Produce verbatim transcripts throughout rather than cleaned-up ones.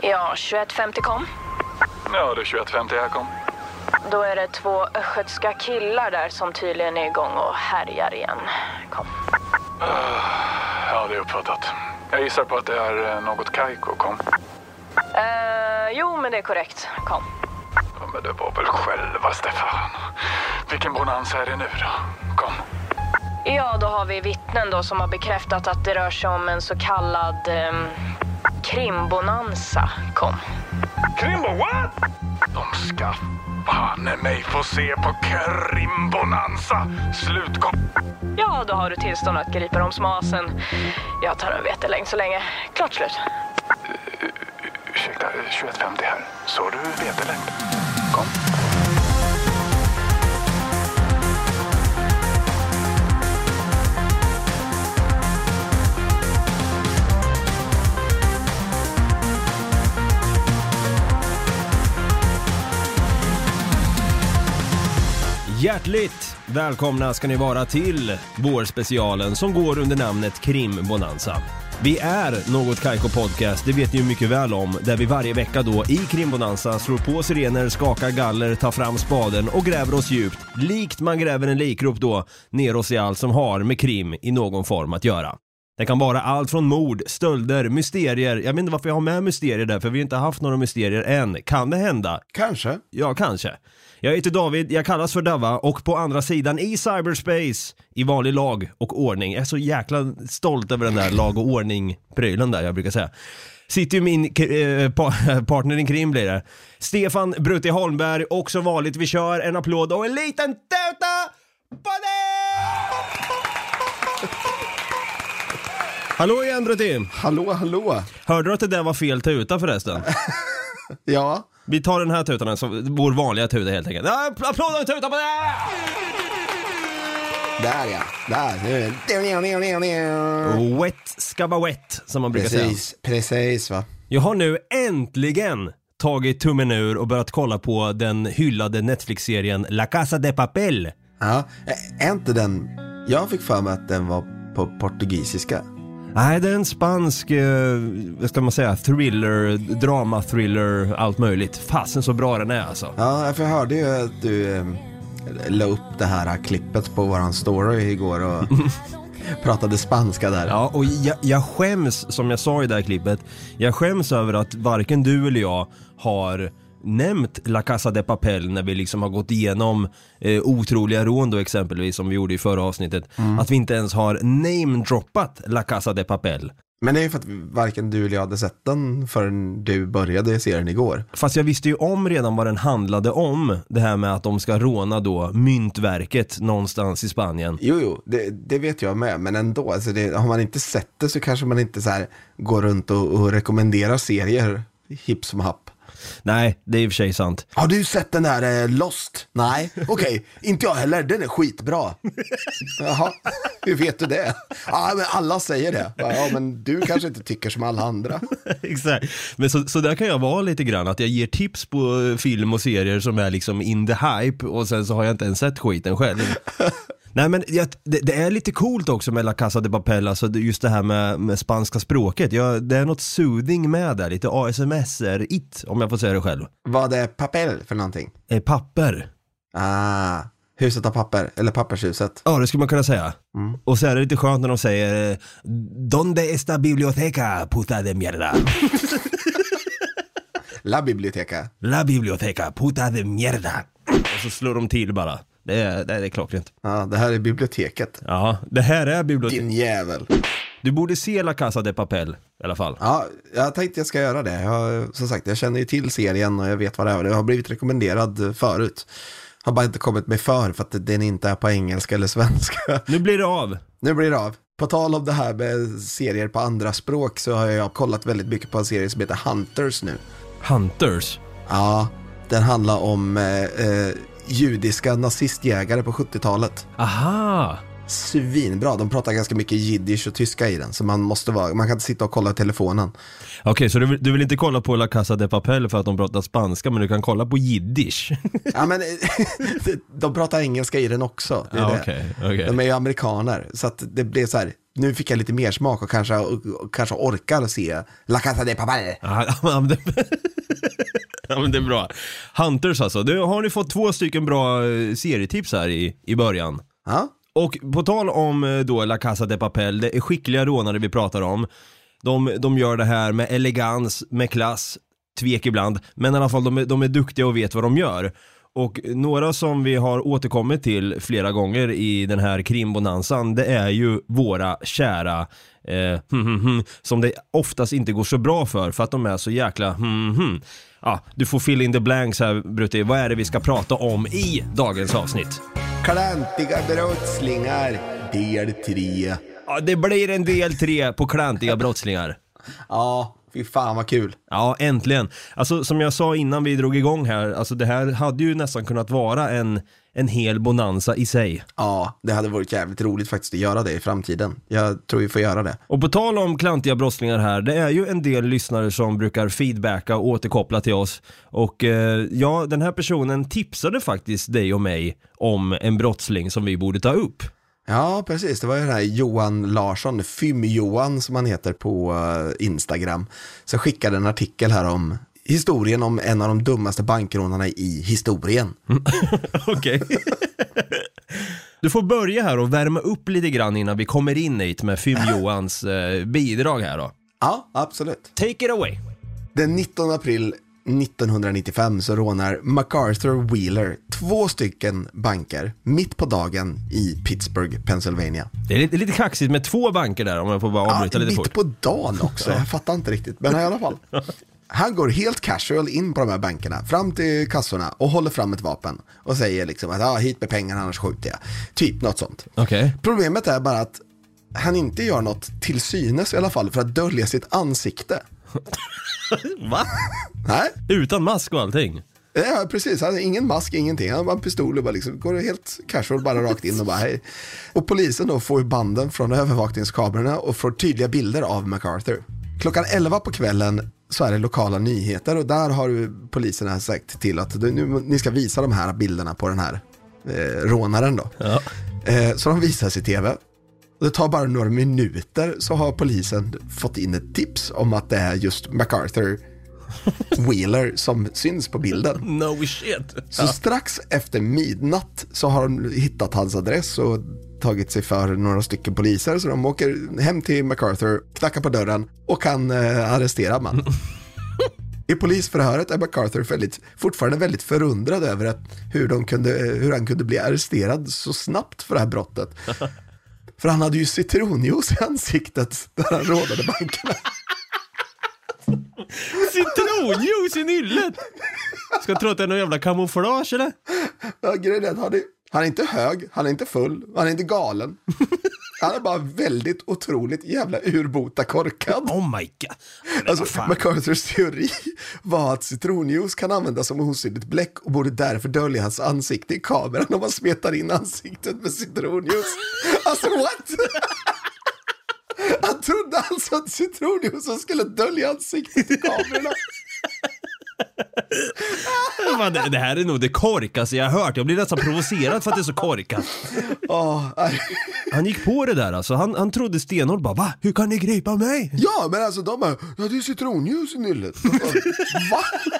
Ja, tjugoett femtio kom. Ja, det är tjugoett femtio här kom. Då är det två östgötska killar där som tydligen är igång och härjar igen. Kom. Uh, ja, det är uppfattat. Jag gissar på att det är något Kaiko, kom. Uh, jo, men det är korrekt. Kom. Ja, men det var väl själva, Stefan. Vilken bonanza är det nu då? Kom. Ja, då har vi vittnen då som har bekräftat att det rör sig om en så kallad um, krimbonanza. Kom. Krimbo, what? De ska fan mig få se på krimbonanza. Slut, kom. Ja, då har du tillstånd att gripa dem smasen. Jag tar en vetelängd så länge. Klart slut. Uh, ursäkta, tjugoett femtio här. Så du vetelängd? Kom. Hjärtligt välkomna ska ni vara till vårspecialen som går under namnet Krimbonanza. Vi är Något Kaiko Podcast, det vet ni ju mycket väl om, där vi varje vecka då i Krimbonanza slår på sirener, skakar galler, tar fram spaden och gräver oss djupt, likt man gräver en likrop då, ner oss i allt som har med krim i någon form att göra. Det kan vara allt från mord, stölder, mysterier. Jag vet inte varför jag har med mysterier där, för vi har inte haft några mysterier än. Kan det hända? Kanske. Ja, kanske. Jag heter David, jag kallas för Dava och på andra sidan i cyberspace i vanlig lag och ordning. Jag är så jäkla stolt över den där lag och ordning-prylen där, jag brukar säga. Sitter ju min eh, partner i krim blir det. Stefan Brutti Holmberg, och som vanligt vi kör en applåd och en liten tuta på det! Hallå igen Brutti! Hallå, hallå! Hörde du att det där var fel tuta förresten? Ja. Vi tar den här tutan som vår vanliga tuta helt enkelt. Ja, applåd och tuta på det! Där ja, där. Wet ska vara wet, som man brukar Precis, säga. precis va. Jag har nu äntligen tagit tummen ur och börjat kolla på den hyllade Netflix-serien La Casa de Papel. Ja, är inte den... Jag fick för mig att den var på portugisiska. Nej, det är en spansk, eh, vad ska man säga, thriller, drama-thriller, allt möjligt. Fasen så bra den är alltså. Ja, för jag hörde ju att du eh, la upp det här klippet på våran story igår och pratade spanska där. Ja, och jag, jag skäms, som jag sa i det här klippet, jag skäms över att varken du eller jag har nämnt La Casa de Papel när vi liksom har gått igenom eh, otroliga rån då exempelvis, som vi gjorde i förra avsnittet. Mm. Att vi inte ens har name-droppat La Casa de Papel. Men det är ju för att varken du eller jag hade sett den förrän du började se den igår. Fast jag visste ju om redan vad den handlade om. Det här med att de ska råna då myntverket någonstans i Spanien. Jo, jo, det, det vet jag med. Men ändå, alltså det, har man inte sett det så kanske man inte så här går runt och, och rekommenderar serier hipp som happ. Nej, det är i och för sig sant. Har du sett den här eh, Lost? Nej, okej, okay. Inte jag heller, den är skitbra. Jaha, hur vet du det? Ja, men alla säger det. Ja, men du kanske inte tycker som alla andra. Exakt, men så, så där kan jag vara lite grann. Att jag ger tips på film och serier som är liksom in the hype, och sen så har jag inte ens sett skiten själv. Nej, men jag, det, det är lite coolt också med La Casa de Papel, alltså just det här med, med spanska språket. Jag, det är något soothing med det, lite A S M S-it, om jag får säga det själv. Vad är papel för någonting? Eh, papper. Ah, huset av papper, eller pappershuset. Ja, det skulle man kunna säga. Mm. Och så är det lite skönt när de säger Donde está biblioteca, puta de mierda? La biblioteca. La biblioteca, puta de mierda. Och så slår de till bara. Det är, det är klockrent. Ja, det här är biblioteket. Ja, det här är biblioteket. Din jävel. Du borde se La Casa de Papel i alla fall. Ja, jag tänkte jag ska göra det. Jag, som sagt, jag känner ju till serien och jag vet vad det är. Det har blivit rekommenderad förut. Har bara inte kommit mig för för att den inte är på engelska eller svenska. Nu blir det av. Nu blir det av. På tal om det här med serier på andra språk så har jag kollat väldigt mycket på en serie som heter Hunters nu. Hunters? Ja, den handlar om eh, eh, judiska nazistjägare på sjuttiotalet. Aha! svinbra. De pratar ganska mycket jiddisch och tyska i den, så man måste vara, man kan inte sitta och kolla telefonen. Okej, okay, så du vill, du vill inte kolla på La Casa de Papel för att de pratar spanska, men du kan kolla på jiddisch. Ja, men de pratar engelska i den också. Det är ja, det. Okay, okay. De är ju amerikaner, så att det blev så här. Nu fick jag lite mer smak och kanske, och, och kanske orkar se La Casa de Papel. Ja, men det, ja, men det är bra. Hunters alltså. Du, har ni fått två stycken bra serietips här i, i början? Ja. Och på tal om då La Casa de Papel, det är skickliga rånare vi pratar om. De, de gör det här med elegans, med klass, tvek ibland. Men i alla fall, de är, de är duktiga och vet vad de gör. Och några som vi har återkommit till flera gånger i den här krimbonansan, det är ju våra kära eh, hm, hm, som det oftast inte går så bra för, för att de är så jäkla hm, hm. Ja, du får fill in the blanks här, Brutti. Vad är det vi ska prata om i dagens avsnitt? Klantiga brottslingar, del tre. Ja, det blir en del tre på klantiga brottslingar. Ja, fy fan vad kul. Ja, äntligen. Alltså som jag sa innan vi drog igång här, alltså det här hade ju nästan kunnat vara en, en hel bonanza i sig. Ja, det hade varit jävligt roligt faktiskt att göra det i framtiden. Jag tror vi får göra det. Och på tal om klantiga brottslingar här, det är ju en del lyssnare som brukar feedbacka och återkoppla till oss. Och eh, ja, den här personen tipsade faktiskt dig och mig om en brottsling som vi borde ta upp. Ja, precis. Det var ju den här Johan Larsson, Fym-Johan som han heter på uh, Instagram. Så skickade en artikel här om historien om en av de dummaste bankrånarna i historien. Okej. Du får börja här och värma upp lite grann innan vi kommer in hit med Fym-Johans uh, bidrag här då. Ja, absolut. Take it away. Den nittonde april nittonhundranittiofem så rånar MacArthur Wheeler två stycken banker mitt på dagen i Pittsburgh, Pennsylvania. Det är lite, lite kaxigt med två banker där om jag får bara avbryta ja, lite mitt fort. Mitt på dagen också, jag fattar inte riktigt. Men i alla fall. Han går helt casual in på de här bankerna, fram till kassorna och håller fram ett vapen och säger liksom att ah, hit med pengarna annars skjuter jag. Typ något sånt. Okay. Problemet är bara att han inte gör något till synes i alla fall för att dölja sitt ansikte. Va? Nej. Utan mask och allting? Ja, precis. Han har ingen mask, ingenting. Han har bara en pistol och bara liksom går helt casual bara rakt in och bara hej. Och polisen då får banden från övervakningskamerorna och får tydliga bilder av MacArthur. Klockan elva på kvällen så är det lokala nyheter och där har ju poliserna sagt till att nu, ni ska visa de här bilderna på den här eh, rånaren då. Ja. Eh, så de visas i tv. Det tar bara några minuter så har polisen fått in ett tips om att det är just MacArthur Wheeler som syns på bilden. No shit. Så ja. Strax efter midnatt så har de hittat hans adress och tagit sig för några stycken poliser. Så de åker hem till MacArthur, knackar på dörren och kan eh, arrestera man. I polisförhöret är MacArthur väldigt, fortfarande väldigt förundrad över att hur, de kunde, hur han kunde bli arresterad så snabbt för det här brottet. För han hade ju citronjuice i ansiktet när han rådade bankerna. Citronjuice i nyllet? Ska jag tro att det är någon jävla kamouflage eller? Ja, grejen är att han är, han är inte hög, han är inte full, han är inte galen. Han är bara väldigt otroligt jävla urbota korkad. Oh my god. Alltså, MacArthurs teori var att citronjuice kan användas som osynligt bläck och borde därför dölja hans ansikte i kameran om man smetar in ansiktet med citronjuice. Alltså, what? Han trodde alltså att citronjuice skulle dölja ansiktet i kamerorna. Det här är nog det korkaste jag har hört. Jag blir nästan provocerad för att det är så korkat. Oh, han gick på det där alltså. Han, han trodde stenhårt bara, va? Hur kan ni gripa mig? Ja, men alltså de bara, ja det är citronljus i nyllet. Va?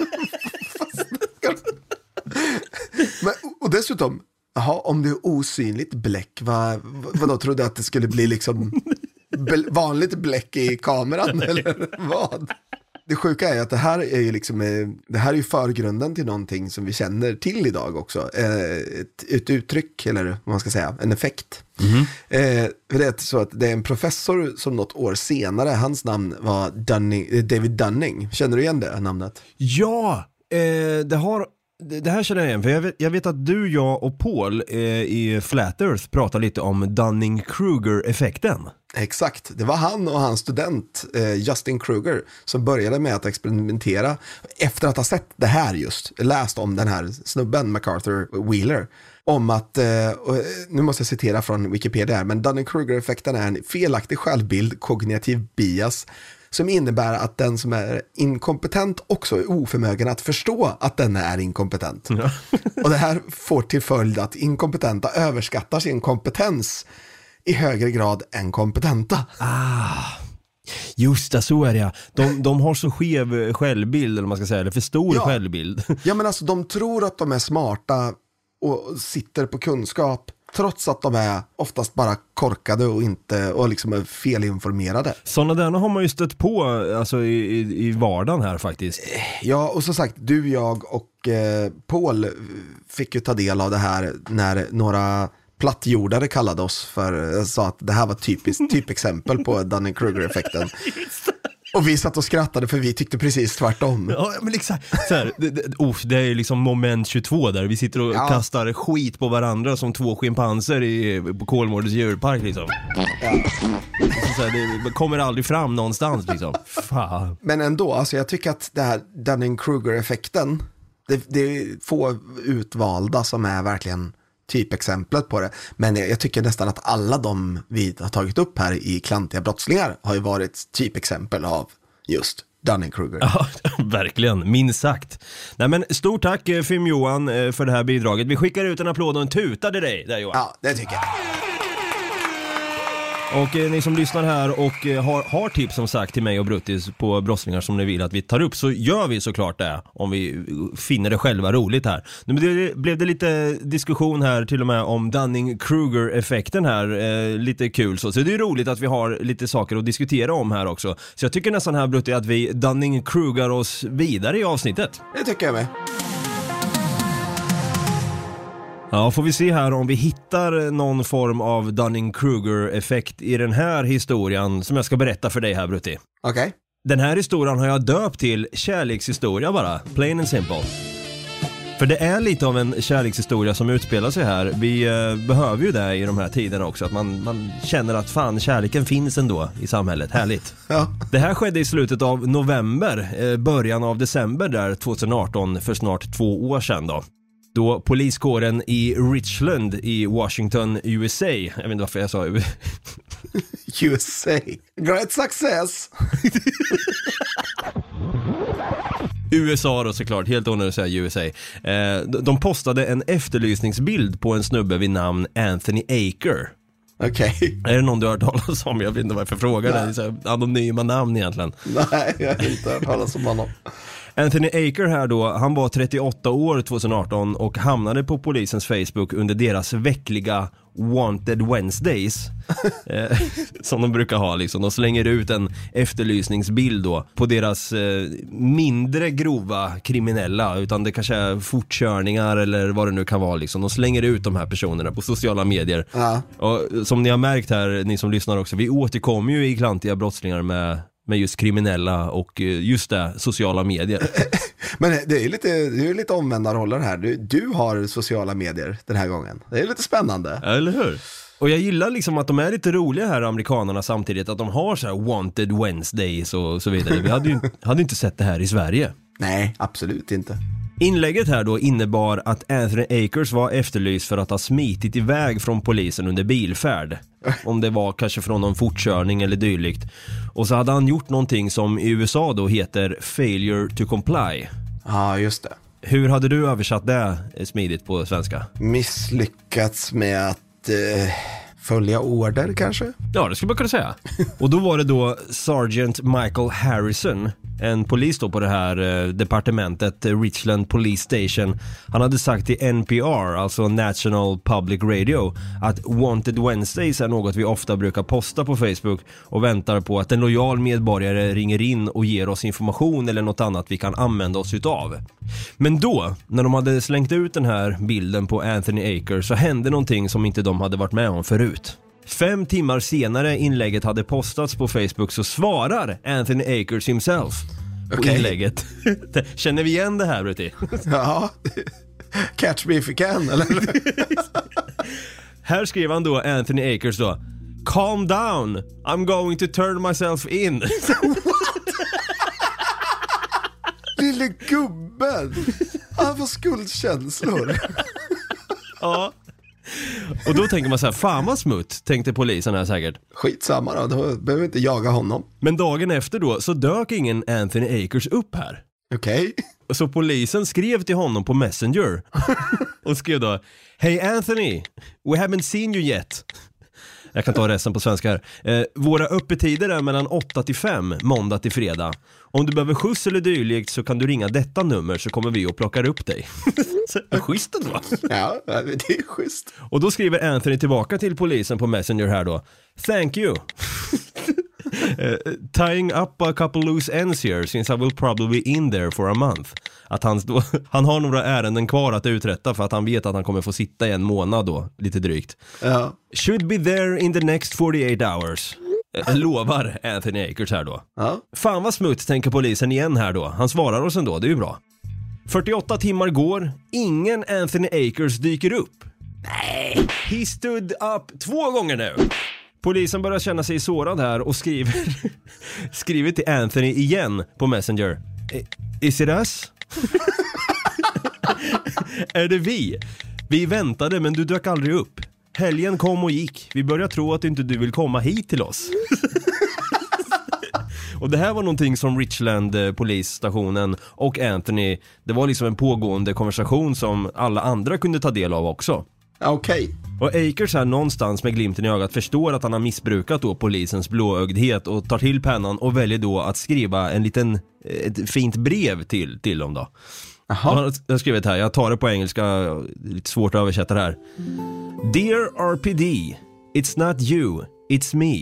Men, och dessutom, aha, om det är osynligt bläck, vad, vad då trodde jag att det skulle bli liksom vanligt bläck i kameran eller vad? Det sjuka är att det här är ju liksom, det här är ju förgrunden till någonting som vi känner till idag också. Ett, ett uttryck, eller vad man ska säga, en effekt. Mm-hmm. Eh, det är så att det är en professor som något år senare, hans namn var Dunning, David Dunning. Känner du igen det namnet? Ja, eh, det har... Det här känner jag igen, för jag vet, jag vet att du, jag och Paul eh, i Flat Earth pratar lite om Dunning-Kruger-effekten. Exakt, det var han och hans student eh, Justin Kruger som började med att experimentera efter att ha sett det här just, läst om den här snubben MacArthur Wheeler. om att, eh, och nu måste jag citera från Wikipedia här, men Dunning-Kruger-effekten är en felaktig självbild, kognitiv bias, som innebär att den som är inkompetent också är oförmögen att förstå att den är inkompetent. Ja. Och det här får till följd att inkompetenta överskattar sin kompetens i högre grad än kompetenta. Ah, just det, så är det. De, de har så skev självbild, eller man ska säga, eller för stor ja. självbild. Ja, men alltså de tror att de är smarta och sitter på kunskap, trots att de är oftast bara korkade och inte och liksom är felinformerade. Sådana där har man ju stött på alltså, i, i, i vardagen här faktiskt. Ja, och som sagt, du, jag och eh, Paul fick ju ta del av det här när några plattjordare kallade oss för, sa att det här var typiskt typexempel på Dunning-Kruger-effekten. Och vi satt och skrattade för vi tyckte precis tvärtom. Ja, men exakt. Så här, det, det, oh, det är liksom moment tjugotvå där. Vi sitter och ja. kastar skit på varandra som två schimpanser i, på Kolmårdens djurpark liksom. Ja. Så här, det kommer aldrig fram någonstans liksom. Fan. Men ändå, alltså jag tycker att det här Dunning-Kruger-effekten, det, det är få utvalda som är verkligen typexemplet på det. Men jag tycker nästan att alla de vi har tagit upp här i Klantiga brottslingar har ju varit typexempel av just Dunning-Kruger. Ja, verkligen, minst sagt. Nej, men stort tack Film Johan för det här bidraget. Vi skickar ut en applåd och en tuta till dig där, Johan. Ja, det tycker jag. Och eh, ni som lyssnar här och eh, har, har tips som sagt till mig och Bruttis på brottslingar som ni vill att vi tar upp, så gör vi såklart det om vi finner det själva roligt här. Nu blev det, blev det lite diskussion här till och med om Dunning-Kruger-effekten här, eh, lite kul så. Så det är roligt att vi har lite saker att diskutera om här också. Så jag tycker nästan här, Brutti, att vi Dunning-Kruger oss vidare i avsnittet. Det tycker jag med. Ja, får vi se här om vi hittar någon form av Dunning-Kruger-effekt i den här historien som jag ska berätta för dig här, Brutti. Okej. Okay. Den här historien har jag döpt till kärlekshistoria bara, plain and simple. För det är lite av en kärlekshistoria som utspelar sig här. Vi eh, behöver ju det i de här tiderna också, att man, man känner att fan, kärleken finns ändå i samhället. Härligt. Ja. Det här skedde i slutet av november, eh, början av december där tjugoarton, för snart två år sedan då. Då poliskåren i Richland i Washington, U S A. Jag vet inte varför jag sa U S A. Great success! U S A då såklart, helt onödigt att säga U S A. Eh, de postade en efterlysningsbild på en snubbe vid namn Anthony Aker. Okej. Okay. Är det någon du har hört talas om? Jag vet inte varför jag frågar. Det är så här anonyma namn egentligen. Nej, jag har inte hört talas om honom. Anthony Aker här då, han var trettioåtta år tjugoarton och hamnade på polisens Facebook under deras veckliga Wanted Wednesdays eh, som de brukar ha liksom. De slänger ut en efterlysningsbild då på deras eh, mindre grova kriminella, utan det kanske är fortkörningar eller vad det nu kan vara liksom. De slänger ut de här personerna på sociala medier. Ja. Och som ni har märkt här, ni som lyssnar också, vi återkommer ju i Klantiga brottslingar med med just kriminella och just det, sociala medier. Men det är lite, det är lite omvända roller här. Du, du har sociala medier den här gången. Det är lite spännande. Eller hur? Och jag gillar liksom att de är lite roliga här, amerikanerna, samtidigt att de har så här Wanted Wednesdays och så vidare. Vi hade ju hade inte sett det här i Sverige. Nej, absolut inte. Inlägget här då innebar att Anthony Akers var efterlyst för att ha smitit iväg från polisen under bilfärd. Om det var kanske från någon fortkörning eller dylikt. Och så hade han gjort någonting som i U S A då heter failure to comply. Ja, just det. Hur hade du översatt det smidigt på svenska? Misslyckats med att eh, följa order kanske? Ja, det skulle man kunna säga. Och då var det då Sergeant Michael Harrison, en polis då på det här eh, departementet, Richland Police Station. Han hade sagt till N P R, alltså National Public Radio, att Wanted Wednesdays är något vi ofta brukar posta på Facebook och väntar på att en lojal medborgare ringer in och ger oss information eller något annat vi kan använda oss utav. Men då, när de hade slängt ut den här bilden på Anthony Aker, så hände någonting som inte de hade varit med om förut. Fem timmar senare inlägget hade postats på Facebook så svarar Anthony Akers himself på okay. inlägget. Känner vi igen det här, Brutti? Ja, catch me if you can, eller? Här skrev han då, Anthony Akers då: calm down, I'm going to turn myself in. Lille gubben, han får skuldkänslor. Ja. Och då tänker man så här, fan vad smutt, tänkte polisen här säkert. Skitsamma då, då behöver vi inte jaga honom. Men dagen efter då så dök ingen Anthony Akers upp här. Okej. Okay. Så polisen skrev till honom på Messenger och skrev då: Hey Anthony, we haven't seen you yet. Jag kan ta resten på svenska här. Eh, våra öppettider är mellan åtta till fem, måndag till fredag. Om du behöver skjuts eller dylikt så kan du ringa detta nummer så kommer vi och plockar upp dig. Schysst ändå. Ja, det är schysst. Och då skriver Anthony tillbaka till polisen på Messenger här då: Thank you. Uh, tying up a couple loose ends here since I will probably be in there for a month. Att han, då, han har några ärenden kvar att uträtta för att han vet att han kommer få sitta i en månad då, lite drygt. Ja. Should be there in the next forty-eight hours. Uh, lovar Anthony Akers här då. Ja. Fan vad smutt, tänker polisen igen här då. Han svarar oss ändå, det är ju bra. fyrtioåtta timmar går, ingen Anthony Akers dyker upp. Nej. He stood up två gånger nu. Polisen börjar känna sig sårad här och skriver skriver till Anthony igen på Messenger. Is it us? Är det vi? Vi väntade men du dök aldrig upp. Helgen kom och gick. Vi börjar tro att inte du vill komma hit till oss. Och det här var någonting som Richland eh, polisstationen och Anthony, det var liksom en pågående konversation som alla andra kunde ta del av också. Okej. Okay. Och Akers här någonstans med glimten i ögat förstår att han har missbrukat då polisens blåögdhet och tar till pennan och väljer då att skriva en liten, ett fint brev till, till dem då. Aha. Jag har skrivit här, jag tar det på engelska, lite svårt att översätta det här. Dear R P D, it's not you, it's me.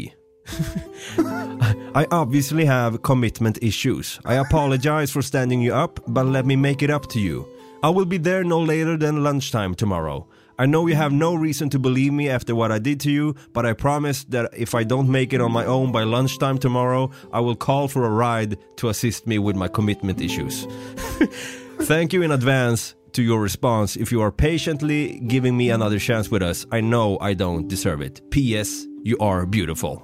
I obviously have commitment issues. I apologize for standing you up, but let me make it up to you. I will be there no later than lunchtime tomorrow. I know you have no reason to believe me after what I did to you, but I promise that if I don't make it on my own by lunchtime tomorrow, I will call for a ride to assist me with my commitment issues. Thank you in advance to your response. If you are patiently giving me another chance with us, I know I don't deserve it. P S. You are beautiful.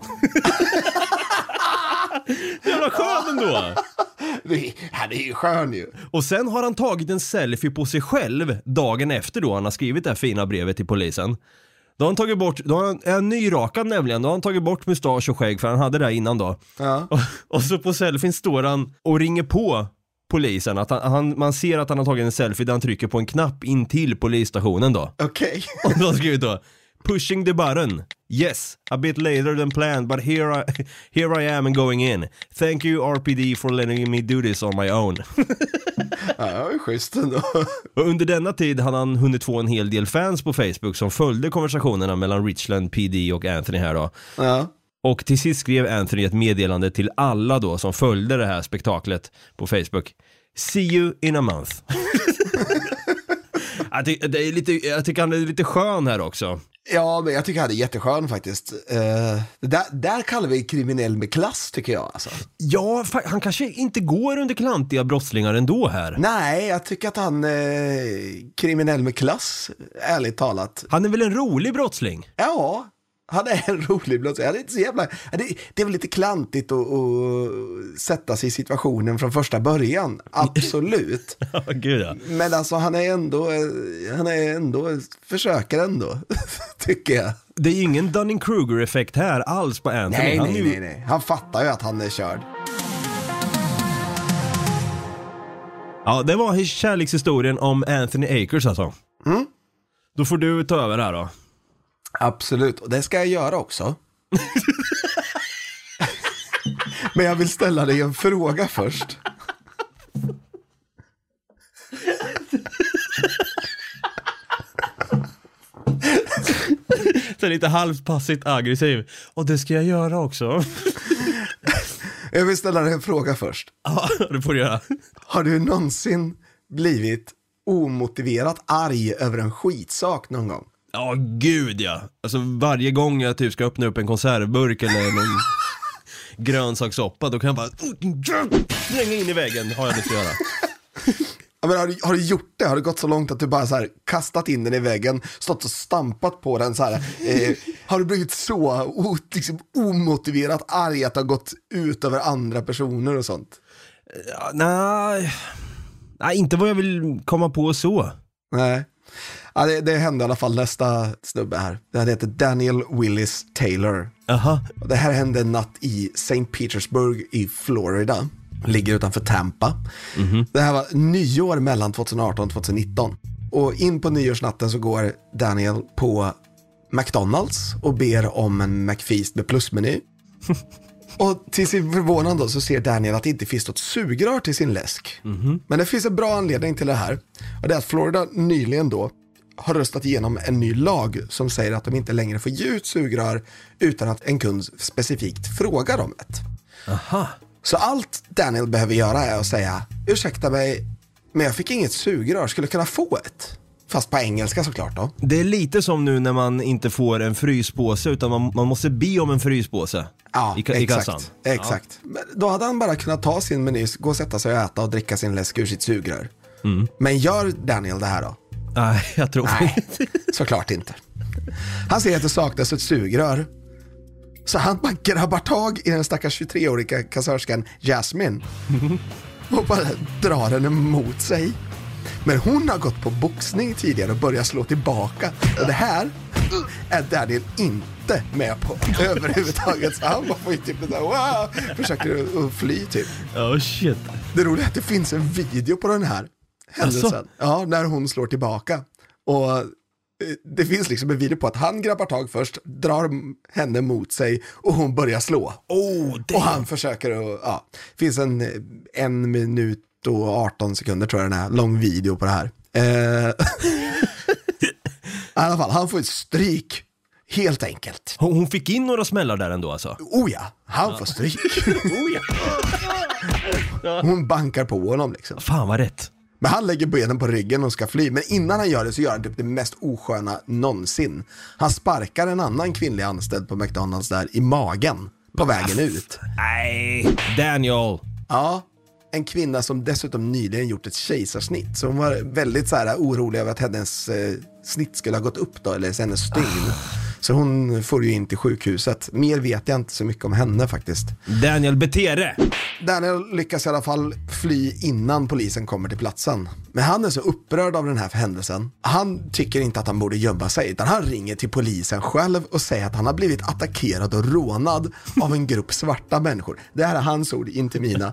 Det var skön ändå. Ja, det är ju skön ju. Och sen har han tagit en selfie på sig själv dagen efter då han har skrivit det här fina brevet till polisen. Då har han tagit bort, då har han, är han nyrakad nämligen, då har han tagit bort mustasch och skägg för han hade det där innan då. Ja. Och, och så på selfien står han och ringer på polisen. Att han, han, man ser att han har tagit en selfie där han trycker på en knapp in till polisstationen då. Okej. Okay. Och då har han skrivit då: pushing the button. Yes, a bit later than planned, but here I, here I am and going in. Thank you R P D for letting me do this on my own. Ja, det var ju schysst ändå. Och under denna tid hade han hunnit få en hel del fans på Facebook som följde konversationerna mellan Richland P D och Anthony här då. Ja. Och till sist skrev Anthony ett meddelande till alla då som följde det här spektaklet på Facebook. See you in a month. jag, ty- det är lite, jag tycker han är lite skön här också. Ja, men jag tycker han är jätteskön faktiskt. Uh, där, där kallar vi kriminell med klass, tycker jag alltså. Ja, han kanske inte går under klantiga brottslingar ändå här. Nej, jag tycker att han är kriminell med klass, ärligt talat. Han är väl en rolig brottsling? Ja, han är en rolig brottsling. Han är inte så jävla... Det, det är väl lite klantigt att, att sätta sig i situationen från första början. Absolut. Ja, gud ja. Men alltså han är ändå, han är ändå, försöker ändå, tycker jag. Det är ingen Dunning-Kruger-effekt här alls på Anthony. Nej, han nej, ju... nej, nej. Han fattar ju att han är körd. Ja, det var kärlekshistorien om Anthony Akers alltså. Mm. Då får du ta över här då. Absolut, och det ska jag göra också. Men jag vill ställa dig en fråga först. Så lite halvt passivt aggressiv. Och det ska jag göra också. Jag vill ställa dig en fråga först. Ja, det får du göra. Har du någonsin blivit omotiverat arg över en skitsak någon gång? Ja, gud ja. Alltså varje gång jag typ ska öppna upp en konservburk eller någon grönsakssoppa, då kan jag bara slänga in i väggen. Har jag det att göra. Ja, men har, du, har du gjort det? Har det gått så långt att du bara så här kastat in den i väggen, stått och stampat på den så här? Eh, har du blivit så o, liksom, omotiverat arg att det har gått ut över andra personer och sånt? Ja, nej, nej, inte vad jag vill komma på så. Nej. Ja, det, det hände i alla fall nästa snubbe här. Det här heter Daniel Willis Taylor. Aha. Det här hände en natt i Saint Petersburg i Florida. Ligger utanför Tampa. Mm-hmm. Det här var nyår mellan tjugoarton och tjugonitton. Och in på nyårsnatten så går Daniel på McDonalds och ber om en McFeast med plusmeny. Och till sin förvånan då så ser Daniel att det inte finns något sugrör till sin läsk. Mm-hmm. Men det finns en bra anledning till det här. Och det är att Florida nyligen då har röstat igenom en ny lag som säger att de inte längre får ge ut sugrör utan att en kund specifikt frågar om det. Aha. Så allt Daniel behöver göra är att säga: ursäkta mig, men jag fick inget sugrör, skulle kunna få ett. Fast på engelska såklart då. Det är lite som nu när man inte får en fryspåse utan man, man måste be om en fryspåse. Ja, i, i exakt, kassan. exakt. Ja. Men då hade han bara kunnat ta sin meny, gå och sätta sig och äta och dricka sin läsk ur sitt sugrör. Mm. Men gör Daniel det här då? Nej, jag tror Nej, såklart inte. Han ser att det saknas ett sugrör. Så han bara grabbar tag i den stackars tjugotre-åriga kassörskan Jasmine och bara drar henne mot sig. Men hon har gått på boxning tidigare och börjat slå tillbaka. Och det här är Daniel inte med på överhuvudtaget. Så han bara får ju typ där, wow, försöker att fly typ. Oh shit. Det roliga är att det finns en video på den här händelsen. Alltså? Ja, när hon slår tillbaka. Och det finns liksom en video på att han grabbar tag först, drar henne mot sig och hon börjar slå. Oh, och han försöker att, ja, det finns en en minut och arton sekunder tror jag den är, lång video på det här. Eh, I alla fall, han får ett stryk helt enkelt. Hon fick in några smällar där ändå alltså? Oh ja, han får stryk. Oh ja. Hon bankar på honom liksom. Fan vad rätt. Men han lägger benen på ryggen och ska fly. Men innan han gör det så gör han typ det mest osköna någonsin. Han sparkar en annan kvinnlig anställd på McDonalds där i magen på vägen ut. Nej, Daniel. Ja, en kvinna som dessutom nyligen gjort ett kejsarsnitt. Så hon var väldigt så här orolig över att hennes eh, snitt skulle ha gått upp då, eller hennes stygn. Så hon får ju in till sjukhuset. Mer vet jag inte så mycket om henne faktiskt. Daniel Betere. Daniel lyckas i alla fall fly innan polisen kommer till platsen. Men han är så upprörd av den här händelsen. Han tycker inte att han borde gömma sig, utan han ringer till polisen själv och säger att han har blivit attackerad och rånad av en grupp svarta människor. Det här är hans ord, inte mina.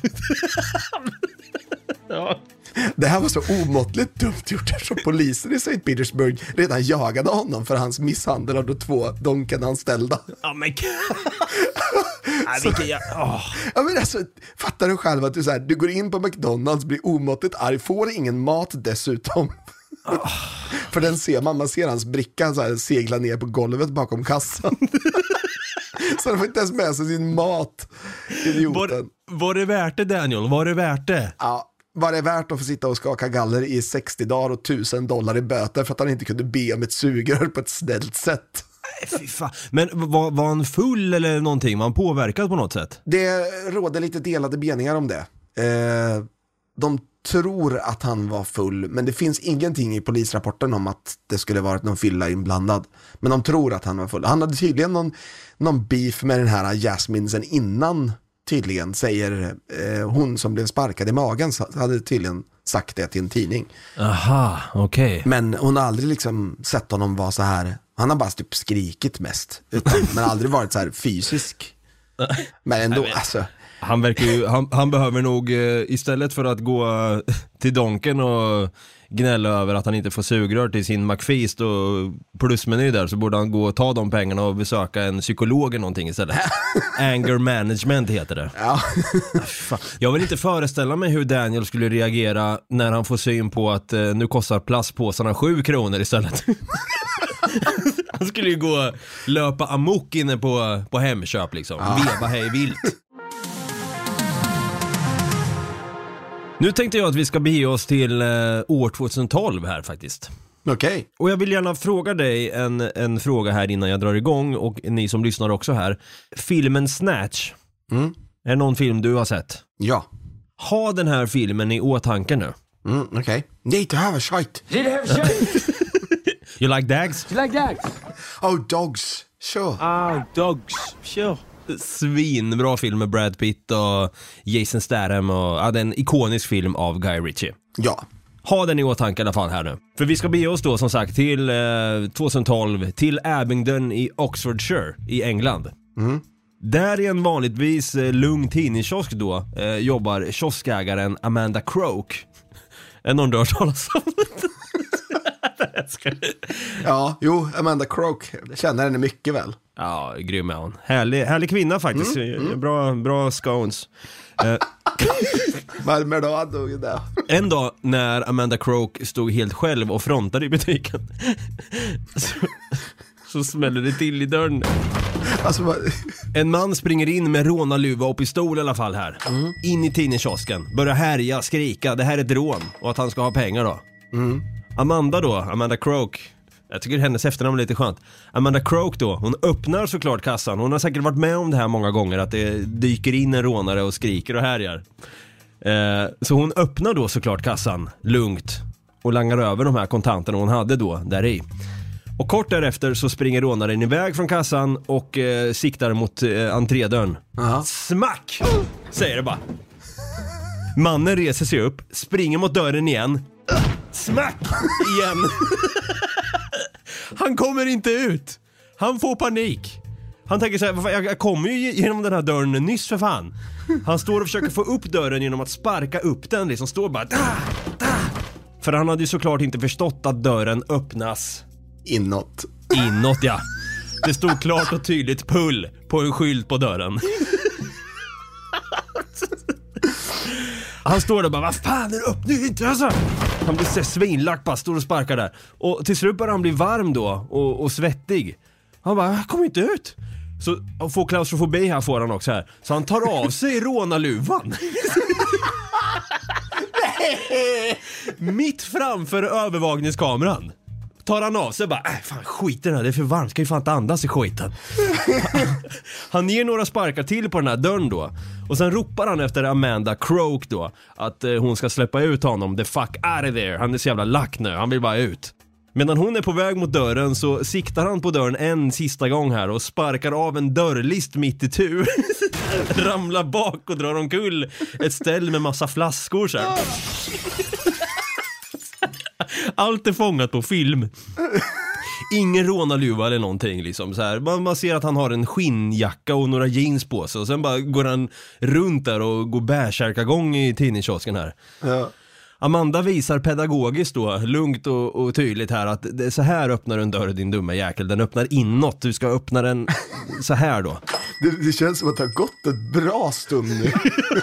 Ja. Det här var så omåttligt dumt gjort eftersom polisen i Saint Petersburg redan jagade honom för hans misshandel av de två Donken-anställda. Ja, men... Nej, vilka jag... oh. Ja, men alltså, fattar du själv att du, så här, du går in på McDonalds, blir omåttligt arg, får ingen mat dessutom. Oh. För den ser man, man ser hans bricka så här, segla ner på golvet bakom kassan. Så han får inte ens med sig sin mat, idioten. Var, var det värt det, Daniel? Var det värt det? Ja. Var det värt att få sitta och skaka galler i sextio dagar och tusen dollar i böter för att han inte kunde be om ett sugrör på ett snällt sätt? Nej, fy fan. Men var, var han full eller någonting? Var han påverkad på något sätt? Det råder lite delade meningar om det. Eh, de tror att han var full, men det finns ingenting i polisrapporten om att det skulle varit någon fylla inblandad. Men de tror att han var full. Han hade tydligen någon, någon beef med den här Jasmine sen innan. Tydligen, säger eh, hon som blev sparkad i magen, så hade tydligen sagt det till en tidning. Aha, okej. Okay. Men hon har aldrig liksom sett honom vara så här. Han har bara typ skrikit mest, utan, men aldrig varit så här fysisk. Men ändå, alltså. Han verkar ju, han, han behöver nog eh, istället för att gå till Donken och gnälla över att han inte får sugrör till sin McFeast och plusmeny där, så borde han gå och ta de pengarna och besöka en psykolog eller någonting istället. Anger management heter det. Ja. Jag vill inte föreställa mig hur Daniel skulle reagera när han får syn på att eh, nu kostar plastpåsarna sju kronor istället. Han skulle ju gå och löpa amok inne på, på Hemköp liksom. Ja. Veva hej vilt. Nu tänkte jag att vi ska bege oss till eh, år tjugohundratolv här faktiskt. Okej. Okay. Och jag vill gärna fråga dig en, en fråga här innan jag drar igång, och ni som lyssnar också här. Filmen Snatch. Mm. Är det någon film du har sett? Ja. Ha den här filmen i åtanke nu. Mm, okej. Okay. Need to have a shite. Need to have a shite. You like dags? You like dags? Oh, dogs. Sure. Oh, dogs. Sure. Svinbra film med Brad Pitt och Jason Statham, och ja, det är en ikonisk film av Guy Ritchie. Ja, Ha den i åtanke i alla fall här nu. För vi ska bege oss då som sagt till eh, tjugohundratolv till Abingdon i Oxfordshire i England. Mm. Där i en vanligtvis eh, lugn tidningskiosk då eh, jobbar kioskägaren Amanda Croak. Är någon du har hört talas om? Ja, jo, Amanda Croak. Jag känner henne mycket väl. Ja, grym är hon. Härlig, härlig kvinna faktiskt. Mm, mm. Bra, bra scones. Eh, Varmer då, dog det. En dag när Amanda Croak stod helt själv och frontade i butiken så, så smäller det till i dörren. Alltså, vad... En man springer in med rånarluva och pistol i alla fall här. Mm. In i tidningskiosken. Börjar härja, skrika. Det här är ett rån. Och att han ska ha pengar då. Mm. Amanda då, Amanda Croak. Jag tycker hennes efternamn är lite skönt. Amanda Croak då, hon öppnar såklart kassan. Hon har säkert varit med om det här många gånger. Att det dyker in en rånare och skriker och härjar. Eh, så hon öppnar då såklart kassan lugnt. Och langar över de här kontanterna hon hade då där i. Och kort därefter så springer rånaren iväg från kassan och eh, siktar mot eh, entrédörren. Aha. Smack! Säger det bara. Mannen reser sig upp, springer mot dörren igen. Smack! Igen. Han kommer inte ut. Han får panik. Han tänker så här, jag kommer ju genom den här dörren nyss för fan. Han står och försöker få upp dörren genom att sparka upp den. Liksom står bara da, da. För han hade ju såklart inte förstått att dörren öppnas Inåt. Inåt, ja. Det stod klart och tydligt pull på en skylt på dörren. Han står där och bara, vad fan är det upp nu inte alltså? Han blir så svinlack, bara står och sparkar där. Och till slut börjar han bli varm då och, och svettig. Han bara, jag kommer inte ut. Så och får klaustrofobi här får han också här. Så han tar av sig rånarluvan. Mitt framför övervakningskameran tar han av sig bara, äh, fan skit den här, det är för varmt, ska ju fan inte andas i skiten. Han ger några sparkar till på den här dörren då. Och sen ropar han efter Amanda Croak då att eh, hon ska släppa ut honom. The fuck out of there, han är så jävla lack nu, han vill bara ut. Medan hon är på väg mot dörren så siktar han på dörren en sista gång här och sparkar av en dörrlist mitt i tur. Ramlar bak och drar omkull ett ställ med massa flaskor så här. Allt är fångat på film. Ingen rånarluva eller någonting liksom så här. Man, man ser att han har en skinnjacka och några jeans på sig. Och sen bara går han runt där och går bärsärkagång i tidningskiosken här. Ja. Amanda visar pedagogiskt då, lugnt och, och tydligt här att det, så här öppnar du en dörr, din dumma jäkel. Den öppnar inåt, du ska öppna den så här då. Det, det känns som att det har gått ett bra stund nu.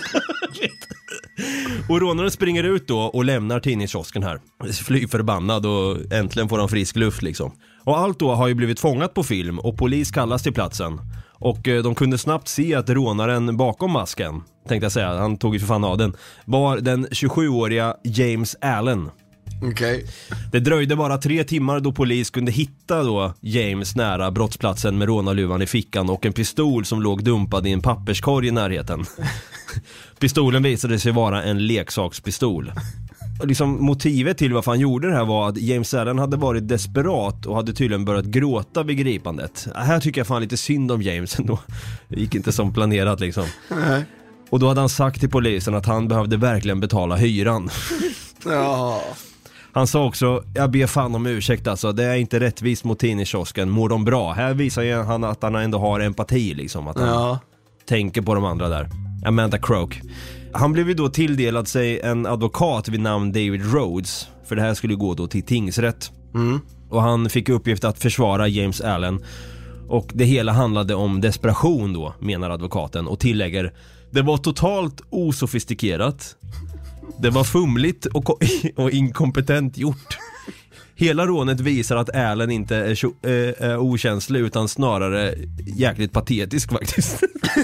Och rånaren springer ut då och lämnar tidningskiosken här. Fly förbannad och äntligen får han frisk luft liksom. Och allt då har ju blivit fångat på film och polis kallas till platsen. Och de kunde snabbt se att rånaren bakom masken, tänkte jag säga, han tog ju för fan av den, var den tjugosjuåriga James Allen. Okej. Okay. Det dröjde bara tre timmar då polis kunde hitta då James nära brottsplatsen med rånarluvan i fickan och en pistol som låg dumpad i en papperskorg i närheten. Pistolen visade sig vara en leksakspistol. Och liksom motivet till varför han gjorde det här var att James Allen hade varit desperat och hade tydligen börjat gråta vid gripandet. Här tycker jag fan lite synd om James ändå. Det gick inte som planerat liksom. Nej. Och då hade han sagt till polisen att han behövde verkligen betala hyran. Ja. Han sa också, jag ber fan om ursäkt alltså, det är inte rättvist mot tidningskiosken, mår de bra? Här visar han att han ändå har empati liksom, att han ja. tänker på de andra där. Amanda Croak. Han blev ju då tilldelad sig en advokat vid namn David Rhodes, för det här skulle gå då till tingsrätt. Mm. Och han fick uppgift att försvara James Allen. Och det hela handlade om desperation då, menar advokaten, och tillägger, det var totalt osofistikerat. Det var fumligt och, och inkompetent gjort. Hela rånet visar att Allen inte är, tjo, äh, är okänslig utan snarare jäkligt patetisk faktiskt.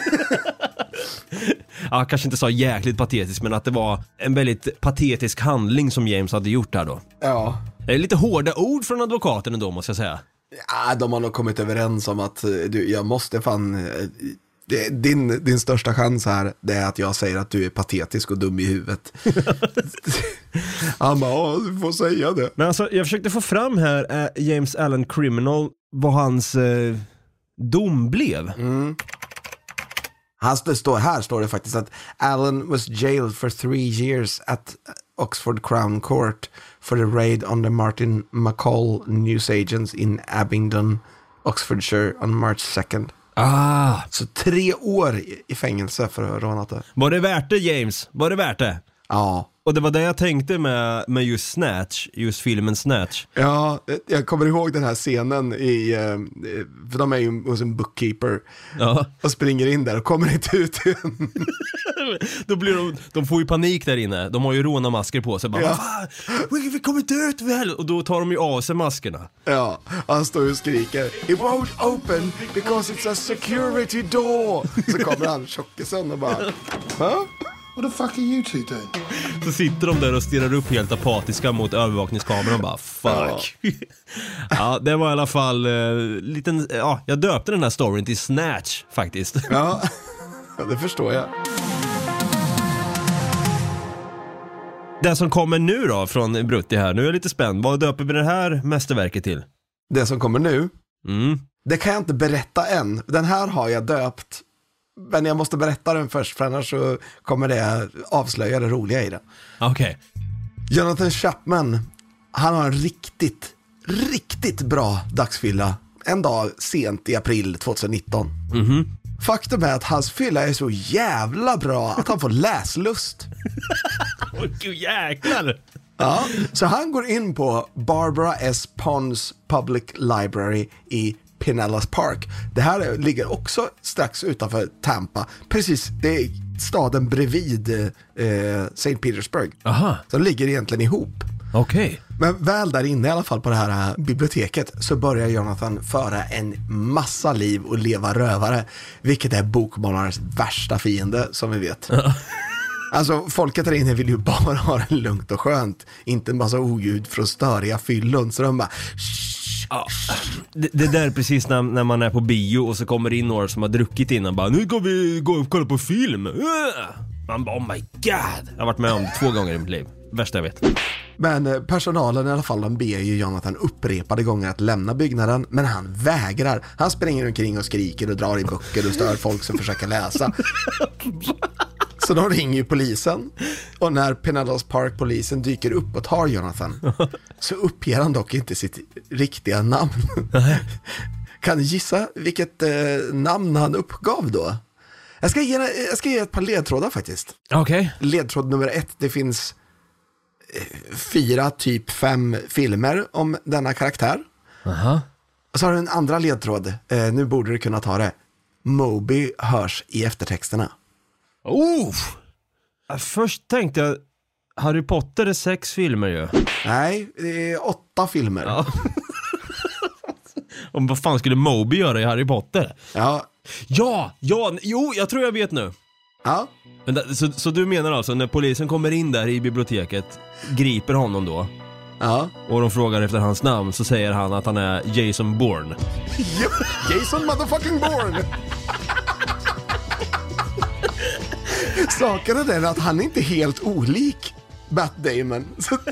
Ja, kanske inte sa jäkligt patetisk, men att det var en väldigt patetisk handling som James hade gjort här då. Ja. Det är lite hårda ord från advokaten ändå, måste jag säga. Ja, de har nog kommit överens om att du, jag måste fan... Det, din, din största chans här, det är att jag säger att du är patetisk och dum i huvudet. Han bara, ja, du får säga det. Men alltså, jag försökte få fram här äh, James Allen Criminal, vad hans äh, dom blev. Mm. Han, det står, här står det faktiskt att Allen was jailed for three years at Oxford Crown Court for the raid on the Martin McCall newsagents in Abingdon, Oxfordshire on March second. Ah, Så tre år i- i fängelse för att ha rånat det. var det värt det, James? Var det värt det? Ja. Och det var det jag tänkte med, med just Snatch, just filmen Snatch. Ja, jag kommer ihåg den här scenen i, eh, för de är ju hos en bookkeeper Ja. och springer in där och kommer inte ut igen. Då blir de, de får ju panik där inne. De har ju rånarmasker på sig. Bara, Ja. "Vad fan? Vi, vi kommer inte ut väl?" Och då tar de ju av sig maskerna. Ja, han står och skriker "It won't open because it's a security door." Så kommer han tjockisen och bara "Huh? What the fuck are you two doing? Så sitter de där och stirrar upp helt apatiska mot övervakningskameran och bara fuck. Ja, ja det var i alla fall eh, liten, ja, jag döpte den här storyn till Snatch faktiskt. Ja, ja, det förstår jag. Det som kommer nu då från Brutti här, nu är jag lite spänd. Vad döper vi det här mästerverket till? Det som kommer nu, Mm. det kan jag inte berätta än. Den här har jag döpt, men jag måste berätta den först, för annars så kommer det avslöja det roliga i den. Okej. Jonathan Chapman, han har en riktigt, riktigt bra dagsfylla en dag sent i april tjugonitton. Mhm. Faktum är att hans fylla är så jävla bra att han får läslust. Åh gud jäklar. Ja, så han går in på Barbara S. Pons Public Library i Pinellas Park. Det här ligger också strax utanför Tampa. Precis, det är staden bredvid eh, Saint Petersburg. Aha. Så de ligger egentligen ihop. Okej. Men väl där inne i alla fall på det här äh, biblioteket så börjar Jonathan föra en massa liv och leva rövare, vilket är bokmålarens värsta fiende, som vi vet. Alltså folket där inne vill ju bara ha det lugnt och skönt, inte en massa oljud från störiga fyllon, så de bara Ja, det, det där är precis när, när man är på bio och så kommer det in några som har druckit innan bara, nu går vi gå och kolla på film. Man bara, oh my god. Jag har varit med om det två gånger i mitt liv. Värsta jag vet. Men eh, personalen i alla fall, de ber ju Jonathan upprepade gånger att lämna byggnaden, men han vägrar. Han springer omkring och skriker och drar i böcker och stör folk som försöker läsa. Så de ringer ju polisen, och när Pinellas Park-polisen dyker upp och tar Jonathan så uppger han dock inte sitt riktiga namn. Kan du gissa vilket eh, namn han uppgav då? Jag ska, ge, jag ska ge ett par ledtrådar faktiskt. Okej. Ledtråd nummer ett, det finns eh, fyra, typ fem filmer om denna karaktär. Aha. Och så har du en andra ledtråd, eh, nu borde du kunna ta det. Moby hörs i eftertexterna. Oh! Först tänkte jag Harry Potter är sex filmer ju. Nej, det är åtta filmer. Ja. Om vad fan skulle Moby göra i Harry Potter? Ja, Ja, ja, jo, jag tror jag vet nu. ja. Men där, så, så du menar alltså när polisen kommer in där i biblioteket, griper honom då ja. och de frågar efter hans namn, så säger han att han är Jason Bourne. Jason motherfucking Bourne. Saken är den att han är inte helt olik Matt Damon.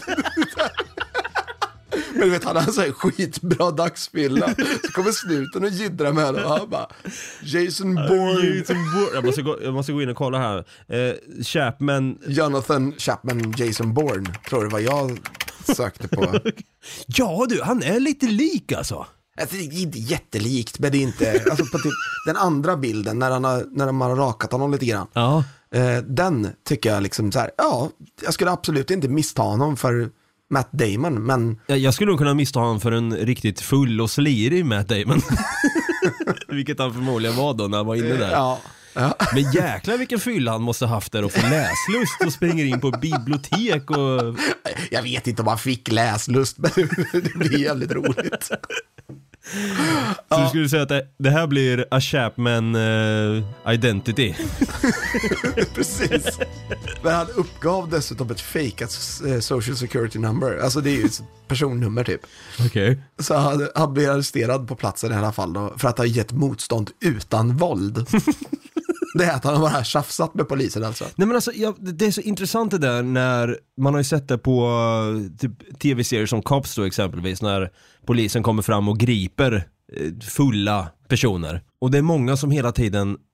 Men du vet, han har en sån här skitbra dagsfylla. Så kommer snuten och jiddrar med honom och han bara Jason Bourne. Jason Bourne. Jag måste gå, jag måste gå in och kolla här. Eh, Chapman. Jonathan Chapman Jason Bourne, tror det var jag sökte på. Ja du, han är lite lik alltså. Alltså, det är inte jättelikt, men det är inte alltså, på typ, den andra bilden när, han har, när de har rakat honom lite grann. Ja. Eh, den tycker jag liksom så här, ja, jag skulle absolut inte missta honom för Matt Damon, men Jag, jag skulle nog kunna missta honom för en riktigt full och slirig Matt Damon. Vilket han förmodligen var då när han var inne där. ja, ja. Men jäklar vilken fylla han måste haft där och få läslust och springer in på bibliotek och... Jag vet inte om han fick läslust, men det blir jävligt roligt. Så du skulle säga att det, det här blir a Chapman uh, identity. Precis. Men han uppgav dessutom ett fejkat social security number. Alltså det är ju ett personnummer typ. Okej. Okay. Så han, han blir arresterad på platsen i alla fall då, för att ha gett motstånd utan våld. Det är att han har bara tjafsat med polisen alltså. Nej men alltså, ja, det är så intressant det där när man har ju sett det på typ, tv-serier som Cops då exempelvis, när polisen kommer fram och griper eh, fulla personer. Och det är många som hela tiden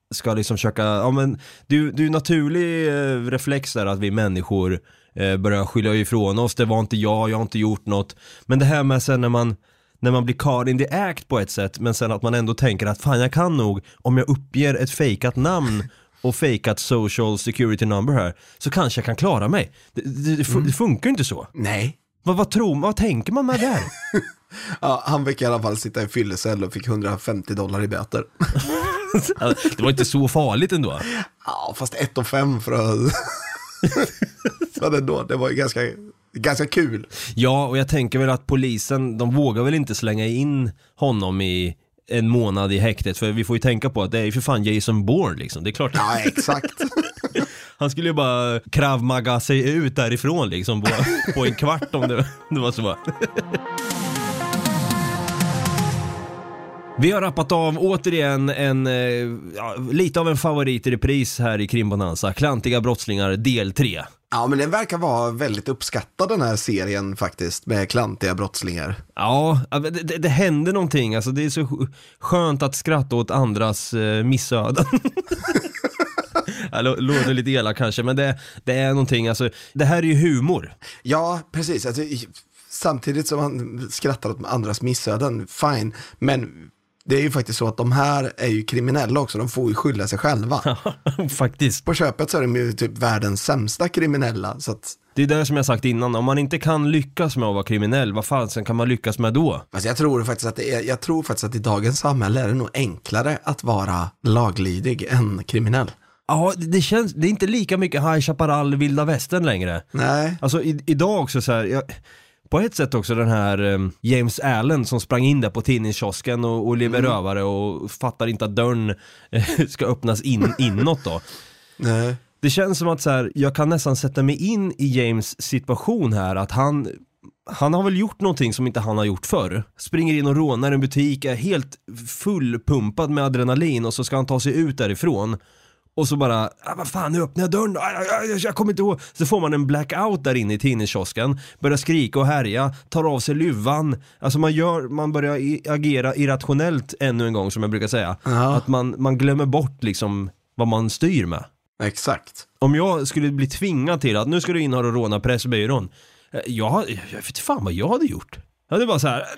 ska liksom försöka, ja men du, du är naturlig eh, reflex där att vi människor eh, börjar skylla ifrån oss, det var inte jag, jag har inte gjort något. Men det här med sen när man när man blir caught in the act på ett sätt, men sen att man ändå tänker att fan jag kan nog, om jag uppger ett fejkat namn och fejkat social security number här, så kanske jag kan klara mig. Det, det, det, mm. det funkar inte så. Nej. Vad, vad tror man, vad tänker man med det? Ja, han fick i alla fall sitta i fyllecell och fick hundrafemtio dollar i böter. Det var inte så farligt ändå. Ja, fast ett och fem för att... Så det, då, det var ju ganska, ganska kul. Ja, och jag tänker väl att polisen, de vågar väl inte slänga in honom i en månad i häktet. För vi får ju tänka på att det är ju för fan Jason Bourne liksom. Det är klart. Ja, exakt. Han skulle ju bara kravmaga sig ut därifrån liksom på, på en kvart om det, det var så. Vi har rappat av återigen en, ja, lite av en favorit i repris här i Krimbonanza. Klantiga brottslingar del tre. Ja, men den verkar vara väldigt uppskattad den här serien faktiskt, med klantiga brottslingar. Ja, det, det, det händer någonting. Alltså, det är så skönt att skratta åt andras eh, missöden. Alltså, låter lite elak kanske, men det, det är någonting. Alltså, det här är ju humor. Ja, precis. Alltså, samtidigt som man skrattar åt andras missöden, fine. Men det är ju faktiskt så att de här är ju kriminella också. De får ju skylla sig själva. Faktiskt. På köpet så är de ju typ världens sämsta kriminella. Så att... Det är det som jag sagt innan. Om man inte kan lyckas med att vara kriminell, vad fan sen kan man lyckas med då? Alltså jag tror faktiskt att det är, jag tror faktiskt att i dagens samhälle är det nog enklare att vara laglydig än kriminell. Ja, det, det känns, det är inte lika mycket High Chaparral Vilda Västern längre. Nej. Alltså i, idag också så här... Jag... På ett sätt också den här um, James Allen som sprang in där på tidningskiosken och, och lever mm. rövare och fattar inte att dörren eh, ska öppnas in, inåt då. Nej. Det känns som att så här, jag kan nästan sätta mig in i James situation här, att han, han har väl gjort någonting som inte han har gjort förr. Springer in och rånar en butik, är helt fullpumpad med adrenalin och så ska han ta sig ut därifrån. Och så bara, ah, vad fan, nu öppnar jag dörren, ah, jag, jag, jag kommer inte ihåg. Så får man en blackout där inne i tidningskiosken, börjar skrika och härja, tar av sig luvan. Alltså man, gör, man börjar i, agera irrationellt ännu en gång, som jag brukar säga. Ja. Att man, man glömmer bort liksom vad man styr med. Exakt. Om jag skulle bli tvingad till att nu ska du in och råna Pressbyrån, jag, jag vet fan vad jag hade gjort. Jag hade bara så här.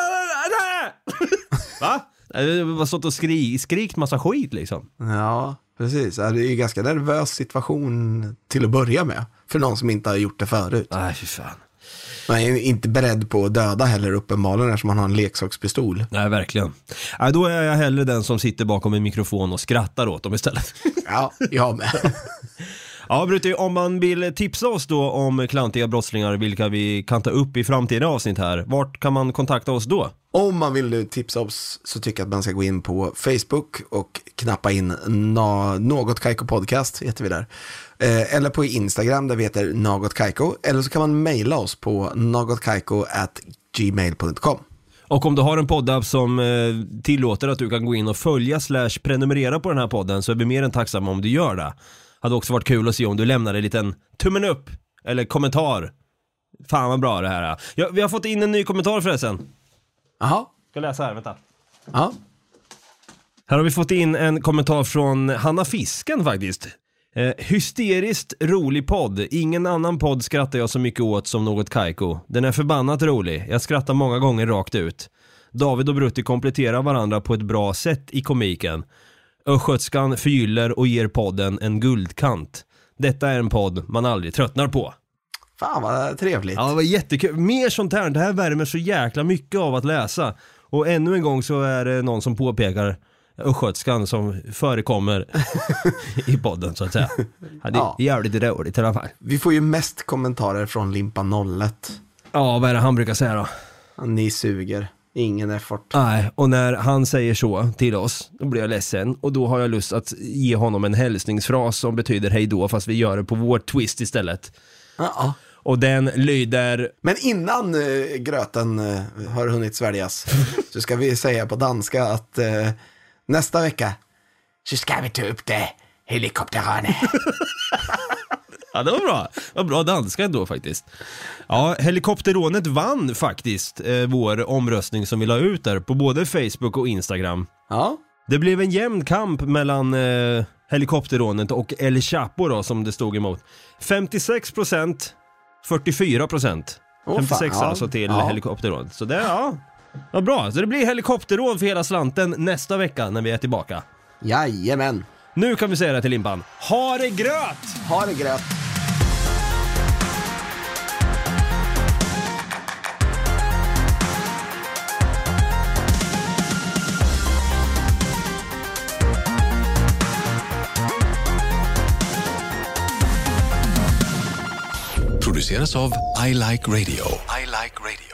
Va? Jag bara stått och skri, skrikt massa skit liksom. Ja, precis. Det är ju ganska nervös situation till att börja med. För någon som inte har gjort det förut. Nej, fy fan. Man är inte beredd på att döda heller uppenbarligen, eftersom man har en leksakspistol. Nej, verkligen. Nej, då är jag hellre den som sitter bakom en mikrofon och skrattar åt dem istället. Ja, jag med. Ja, Brutti, om man vill tipsa oss då om klantiga brottslingar, vilka vi kan ta upp i framtida avsnitt här, vart kan man kontakta oss då? Om man vill tipsa oss så tycker jag att man ska gå in på Facebook och knappa in na- Något Kaiko Podcast, heter vi där. Eh, eller på Instagram där vi heter Något Kaiko. Eller så kan man mejla oss på nagotkaiko at gmail dot com. Och om du har en poddapp som eh, tillåter att du kan gå in och följa slash prenumerera på den här podden, så är vi mer än tacksamma om du gör det. Hade också varit kul att se om du lämnar en liten tummen upp eller kommentar. Fan vad bra det här är. Ja, vi har fått in en ny kommentar förresten. Jaha. Ska jag läsa här, vänta. Ja. Här har vi fått in en kommentar från Hanna Fisken faktiskt. Eh, hysteriskt rolig podd. Ingen annan podd skrattar jag så mycket åt som Något Kaiko. Den är förbannat rolig. Jag skrattar många gånger rakt ut. David och Brutti kompletterar varandra på ett bra sätt i komiken. Öskötskan förgyller och ger podden en guldkant. Detta är en podd man aldrig tröttnar på. Fan vad trevligt. Ja, det var jättekul. Mer sånt här. Det här värmer så jäkla mycket av att läsa. Och ännu en gång så är det någon som påpekar öskötskan som förekommer i podden så att säga. Ja, det är jävligt roligt i alla fall. Vi får ju mest kommentarer från Limpa noll ett. Ja, vad är det han brukar säga då? Ni suger. Ingen effort. Nej, och när han säger så till oss, då blir jag ledsen. Och då har jag lust att ge honom en hälsningsfras som betyder hej då, fast vi gör det på vår twist istället. Ja. Och den lyder... Men innan uh, gröten uh, har hunnit sväljas så ska vi säga på danska att uh, nästa vecka så ska vi ta upp det helikopterane. Ja, det var bra. Det var bra danska ändå faktiskt. Ja, helikopterrånet vann faktiskt eh, vår omröstning som vi la ut där på både Facebook och Instagram. Ja. Det blev en jämn kamp mellan eh, helikopterrånet och El Chapo då, som det stod emot. femtiosex procent, fyrtiofyra procent. Åh, femtiosex fan, ja. alltså till Ja. helikopterrånet. Så det, ja, vad bra. Så det blir helikopterrån för hela slanten nästa vecka när vi är tillbaka. Jajamän. Nu kan vi säga det till Limpan. Ha det gröt! Ha det gröt. Produceras av I Like Radio. I Like Radio.